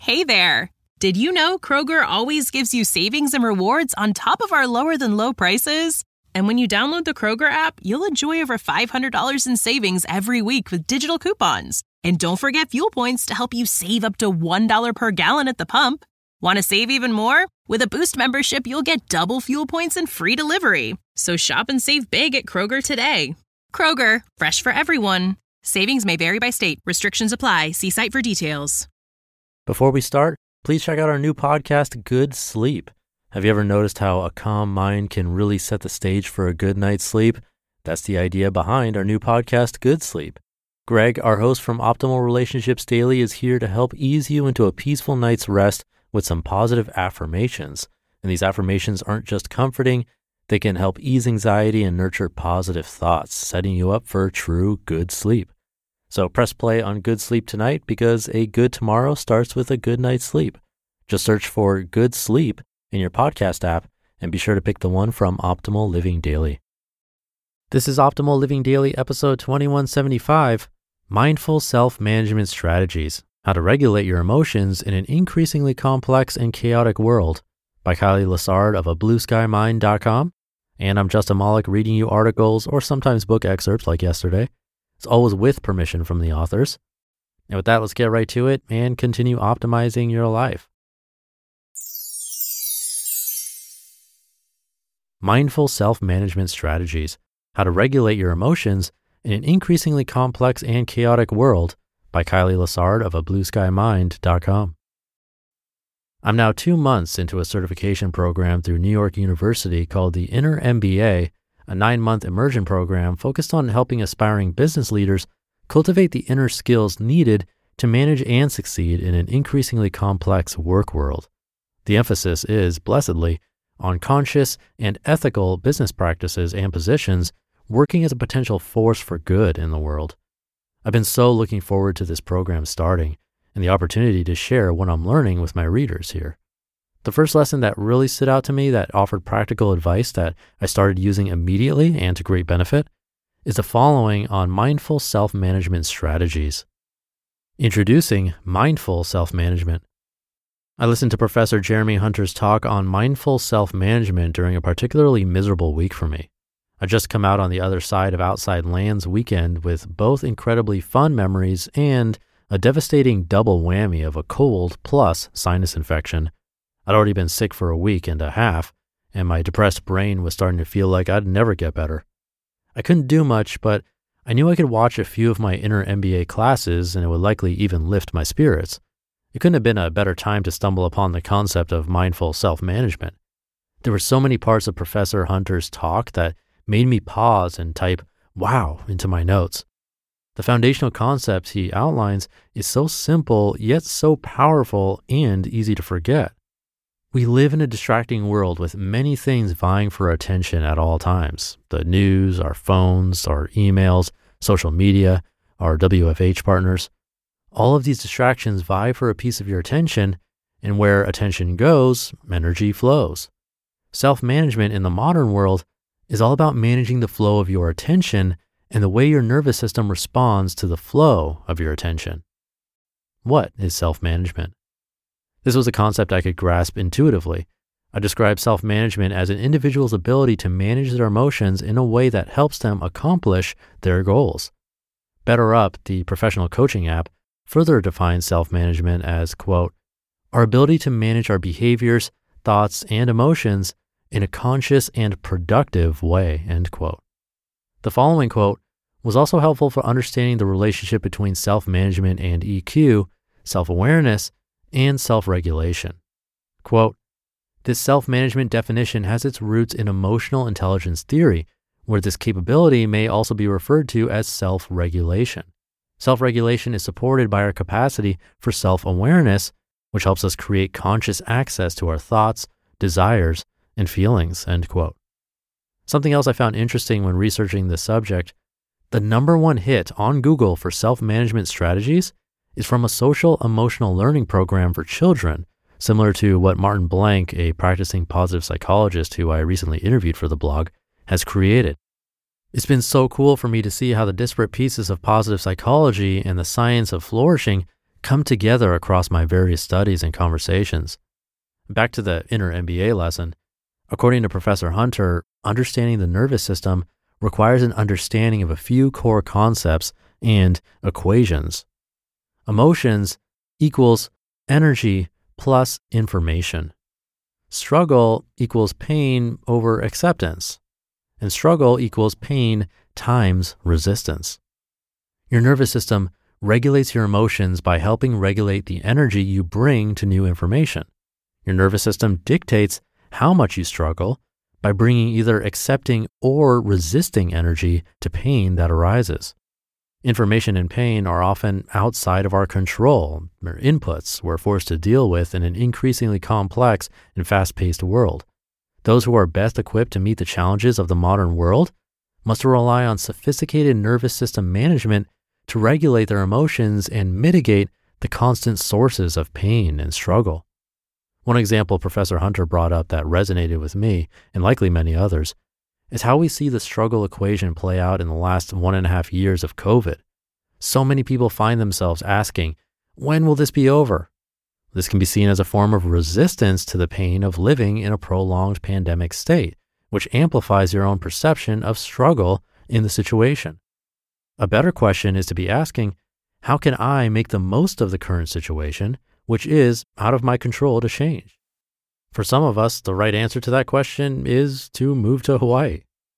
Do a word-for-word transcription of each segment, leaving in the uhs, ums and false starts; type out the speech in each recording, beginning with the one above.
Hey there! Did you know Kroger always gives you savings and rewards on top of our lower-than-low prices? And when you download the Kroger app, you'll enjoy over five hundred dollars in savings every week with digital coupons. And don't forget fuel points to help you save up to one dollar per gallon at the pump. Want to save even more? With a Boost membership, you'll get double fuel points and free delivery. So shop and save big at Kroger today. Kroger, fresh for everyone. Savings may vary by state. Restrictions apply. See site for details. Before we start, please check out our new podcast, Good Sleep. Have you ever noticed how a calm mind can really set the stage for a good night's sleep? That's the idea behind our new podcast, Good Sleep. Greg, our host from Optimal Relationships Daily, is here to help ease you into a peaceful night's rest with some positive affirmations. And these affirmations aren't just comforting, they can help ease anxiety and nurture positive thoughts, setting you up for true good sleep. So press play on Good Sleep tonight because a good tomorrow starts with a good night's sleep. Just search for Good Sleep in your podcast app and be sure to pick the one from Optimal Living Daily. This is Optimal Living Daily episode twenty-one seventy-five, Mindful Self-Management Strategies, How to Regulate Your Emotions in an Increasingly Complex and Chaotic World by Kylie Lessard of a blue sky mind dot com. And I'm Justin Malik reading you articles or sometimes book excerpts like yesterday. It's always with permission from the authors. And with that, let's get right to it and continue optimizing your life. Mindful Self-Management Strategies, How to Regulate Your Emotions in an Increasingly Complex and Chaotic World by Kylie Lessard of a blue sky mind dot com. I'm now two months into a certification program through New York University called the Inner M B A, a nine-month immersion program focused on helping aspiring business leaders cultivate the inner skills needed to manage and succeed in an increasingly complex work world. The emphasis is, blessedly, on conscious and ethical business practices and positions working as a potential force for good in the world. I've been so looking forward to this program starting and the opportunity to share what I'm learning with my readers here. The first lesson that really stood out to me that offered practical advice that I started using immediately and to great benefit is the following on mindful self-management strategies. Introducing mindful self-management. I listened to Professor Jeremy Hunter's talk on mindful self-management during a particularly miserable week for me. I just come out on the other side of Outside Lands weekend with both incredibly fun memories and a devastating double whammy of a cold plus sinus infection. I'd already been sick for a week and a half, and my depressed brain was starting to feel like I'd never get better. I couldn't do much, but I knew I could watch a few of my Inner M B A classes and it would likely even lift my spirits. It couldn't have been a better time to stumble upon the concept of mindful self-management. There were so many parts of Professor Hunter's talk that made me pause and type, wow, into my notes. The foundational concepts he outlines is so simple, yet so powerful and easy to forget. We live in a distracting world with many things vying for our attention at all times. The news, our phones, our emails, social media, our W F H partners. All of these distractions vie for a piece of your attention, and where attention goes, energy flows. Self-management in the modern world is all about managing the flow of your attention and the way your nervous system responds to the flow of your attention. What is self-management? This was a concept I could grasp intuitively. I describe self-management as an individual's ability to manage their emotions in a way that helps them accomplish their goals. BetterUp, the professional coaching app, further defines self-management as, quote, our ability to manage our behaviors, thoughts, and emotions in a conscious and productive way, end quote. The following quote was also helpful for understanding the relationship between self-management and E Q, self-awareness, and self-regulation. Quote, this self-management definition has its roots in emotional intelligence theory, where this capability may also be referred to as self-regulation. Self-regulation is supported by our capacity for self-awareness, which helps us create conscious access to our thoughts, desires, and feelings, end quote. Something else I found interesting when researching this subject, the number one hit on Google for self-management strategies is from a social emotional learning program for children, similar to what Martin Blank, a practicing positive psychologist who I recently interviewed for the blog, has created. It's been so cool for me to see how the disparate pieces of positive psychology and the science of flourishing come together across my various studies and conversations. Back to the inner M B A lesson. According to Professor Hunter, understanding the nervous system requires an understanding of a few core concepts and equations. Emotions equals energy plus information. Struggle equals pain over acceptance. And struggle equals pain times resistance. Your nervous system regulates your emotions by helping regulate the energy you bring to new information. Your nervous system dictates how much you struggle by bringing either accepting or resisting energy to pain that arises. Information and pain are often outside of our control, or inputs we're forced to deal with in an increasingly complex and fast-paced world. Those who are best equipped to meet the challenges of the modern world must rely on sophisticated nervous system management to regulate their emotions and mitigate the constant sources of pain and struggle. One example Professor Hunter brought up that resonated with me, and likely many others, is how we see the struggle equation play out in the last one and a half years of COVID. So many people find themselves asking, when will this be over? This can be seen as a form of resistance to the pain of living in a prolonged pandemic state, which amplifies your own perception of struggle in the situation. A better question is to be asking, how can I make the most of the current situation, which is out of my control to change? For some of us, the right answer to that question is to move to Hawaii.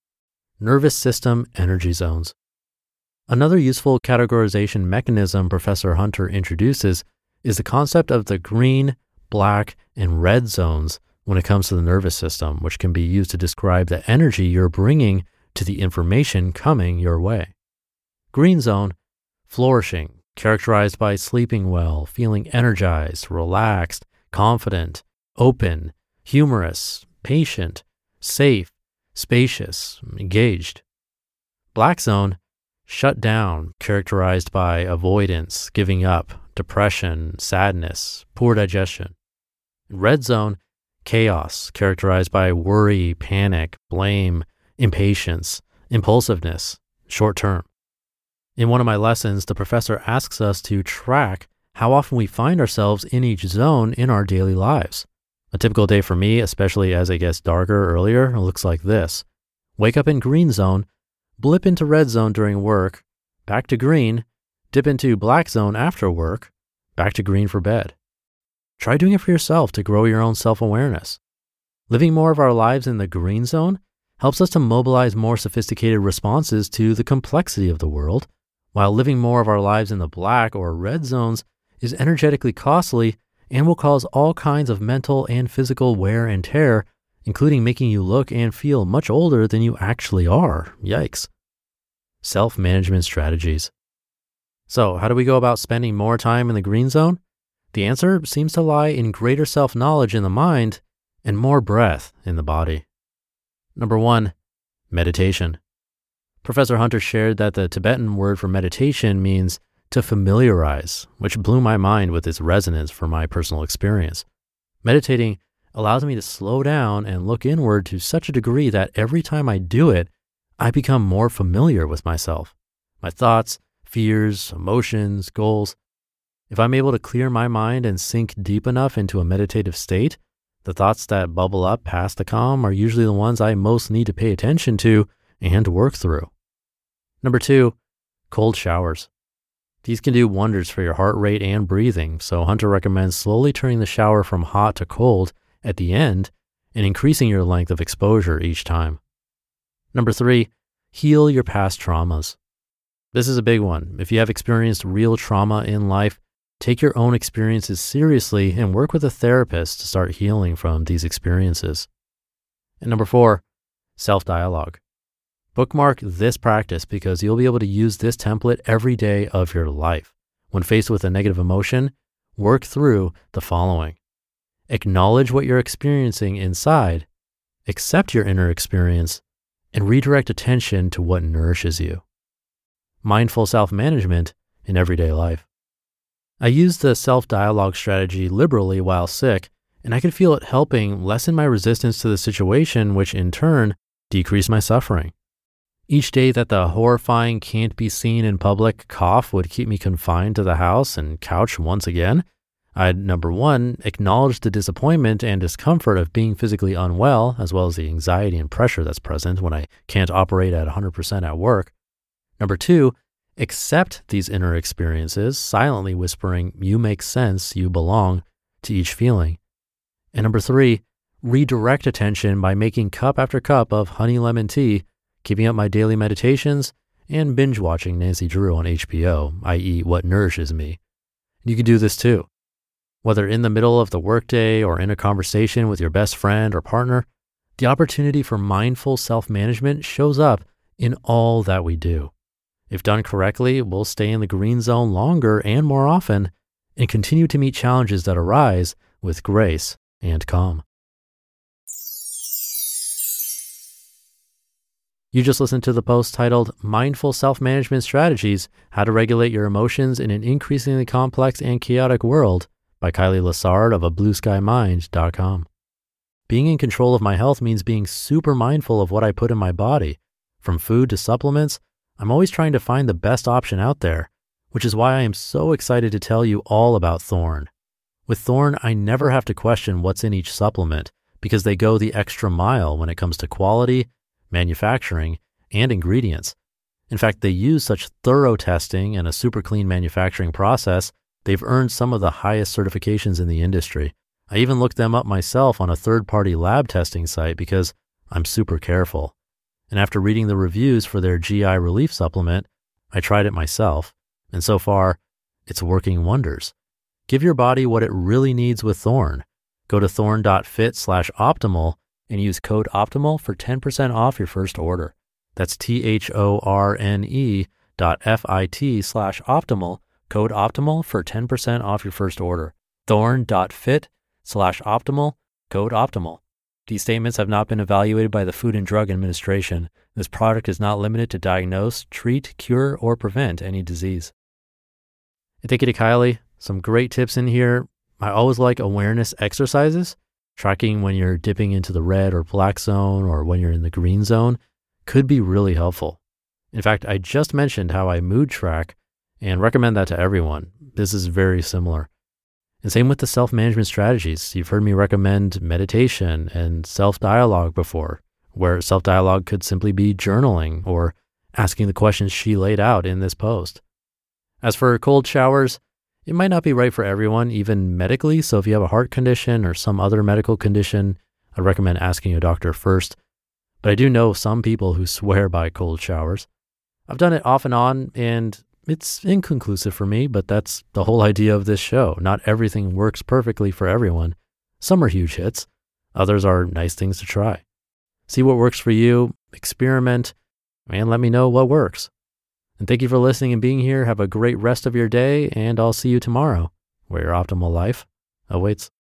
Nervous system energy zones. Another useful categorization mechanism Professor Hunter introduces is the concept of the green, black, and red zones when it comes to the nervous system, which can be used to describe the energy you're bringing to the information coming your way. Green zone, flourishing, characterized by sleeping well, feeling energized, relaxed, confident, open, humorous, patient, safe, spacious, engaged. Black zone, shut down, characterized by avoidance, giving up, depression, sadness, poor digestion. Red zone, chaos, characterized by worry, panic, blame, impatience, impulsiveness, short term. In one of my lessons, the professor asks us to track how often we find ourselves in each zone in our daily lives. A typical day for me, especially as it gets darker earlier, looks like this. Wake up in green zone, blip into red zone during work, back to green, dip into black zone after work, back to green for bed. Try doing it for yourself to grow your own self-awareness. Living more of our lives in the green zone helps us to mobilize more sophisticated responses to the complexity of the world, while living more of our lives in the black or red zones is energetically costly and will cause all kinds of mental and physical wear and tear, including making you look and feel much older than you actually are. Yikes. Self-management strategies. So, how do we go about spending more time in the green zone? The answer seems to lie in greater self-knowledge in the mind and more breath in the body. Number one, meditation. Professor Hunter shared that the Tibetan word for meditation means to familiarize, which blew my mind with its resonance for my personal experience. Meditating allows me to slow down and look inward to such a degree that every time I do it, I become more familiar with myself, my thoughts, fears, emotions, goals. If I'm able to clear my mind and sink deep enough into a meditative state, the thoughts that bubble up past the calm are usually the ones I most need to pay attention to and work through. Number two, cold showers. These can do wonders for your heart rate and breathing, so Hunter recommends slowly turning the shower from hot to cold at the end and increasing your length of exposure each time. Number three, heal your past traumas. This is a big one. If you have experienced real trauma in life, take your own experiences seriously and work with a therapist to start healing from these experiences. And number four, self-dialogue. Bookmark this practice because you'll be able to use this template every day of your life. When faced with a negative emotion, work through the following. Acknowledge what you're experiencing inside, accept your inner experience, and redirect attention to what nourishes you. Mindful self-management in everyday life. I used the self-dialogue strategy liberally while sick, and I could feel it helping lessen my resistance to the situation, which in turn decreased my suffering. Each day that the horrifying can't be seen in public cough would keep me confined to the house and couch once again, I'd, number one, acknowledge the disappointment and discomfort of being physically unwell, as well as the anxiety and pressure that's present when I can't operate at one hundred percent at work. Number two, accept these inner experiences, silently whispering, "You make sense, you belong," to each feeling. And number three, redirect attention by making cup after cup of honey lemon tea, keeping up my daily meditations, and binge watching Nancy Drew on H B O, that is What Nourishes Me. You can do this too. Whether in the middle of the workday or in a conversation with your best friend or partner, the opportunity for mindful self-management shows up in all that we do. If done correctly, we'll stay in the green zone longer and more often and continue to meet challenges that arise with grace and calm. You just listened to the post titled Mindful Self-Management Strategies, How to Regulate Your Emotions in an Increasingly Complex and Chaotic World by Kylie Lessard of a blue sky mind dot com. Being in control of my health means being super mindful of what I put in my body. From food to supplements, I'm always trying to find the best option out there, which is why I am so excited to tell you all about Thorne. With Thorne, I never have to question what's in each supplement because they go the extra mile when it comes to quality, manufacturing, and ingredients. In fact, they use such thorough testing and a super clean manufacturing process, they've earned some of the highest certifications in the industry. I even looked them up myself on a third-party lab testing site because I'm super careful. And after reading the reviews for their G I relief supplement, I tried it myself. And so far, it's working wonders. Give your body what it really needs with Thorne. Go to thorne.fit slash optimal and use code OPTIMAL for ten percent off your first order. That's T-H-O-R-N-E dot F-I-T slash optimal, code OPTIMAL for ten percent off your first order. Thorne.fit slash optimal, code OPTIMAL. These statements have not been evaluated by the Food and Drug Administration. This product is not limited to diagnose, treat, cure, or prevent any disease. Thank you to Kylie. Some great tips in here. I always like awareness exercises. Tracking when you're dipping into the red or black zone or when you're in the green zone could be really helpful. In fact, I just mentioned how I mood track and recommend that to everyone. This is very similar. And same with the self-management strategies. You've heard me recommend meditation and self-dialogue before, where self-dialogue could simply be journaling or asking the questions she laid out in this post. As for cold showers, it might not be right for everyone, even medically. So if you have a heart condition or some other medical condition, I'd recommend asking a doctor first. But I do know some people who swear by cold showers. I've done it off and on, and it's inconclusive for me, but that's the whole idea of this show. Not everything works perfectly for everyone. Some are huge hits. Others are nice things to try. See what works for you, experiment, and let me know what works. And thank you for listening and being here. Have a great rest of your day, and I'll see you tomorrow, where your optimal life awaits.